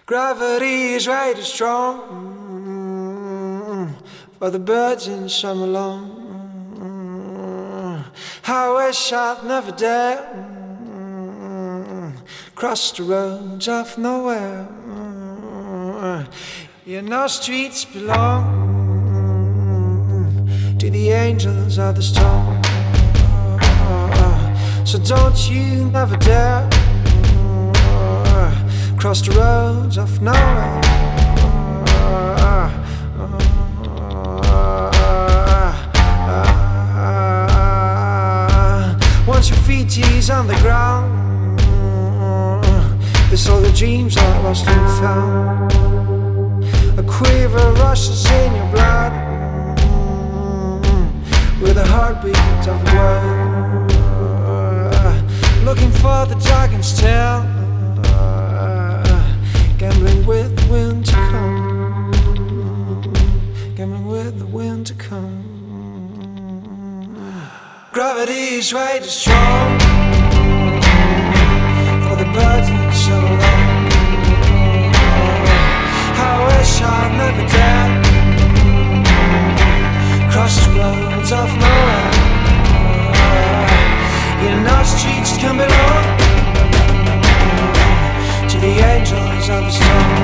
Gravity is right as strong for the birds in summer long. I wish I'd never dare cross the roads of nowhere. You know streets belong to the angels of the storm. So don't you never dare cross the roads of nowhere. Once your feet is on the ground, this all the dreams are lost and found. A quiver rushes in your blood with the heartbeat of the world, looking for the dragon's tail, gambling with the wind to come, gambling with the wind to come. Gravity is right as strong for the birds in so long. I wish I'd never dared cross the roads of nowhere. You know streets can belong to the angels of the storm.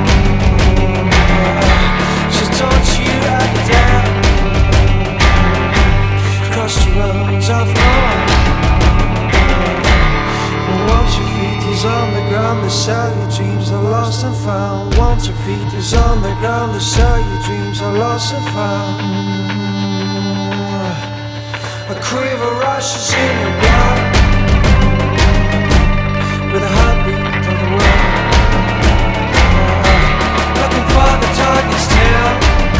So don't you ever dare cross the roads of nowhere. Once your feet is on the ground, the sell your dreams are lost and found. Once your feet is on the ground, the sell your dreams are lost and found. A quiver rushes in your blood with a heartbeat of the world, looking for the darkest tail,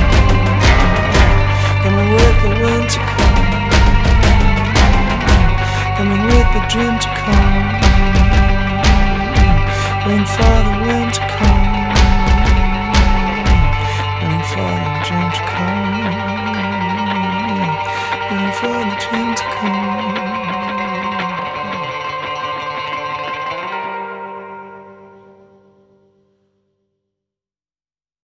coming with the wind to come, coming with the dream to come.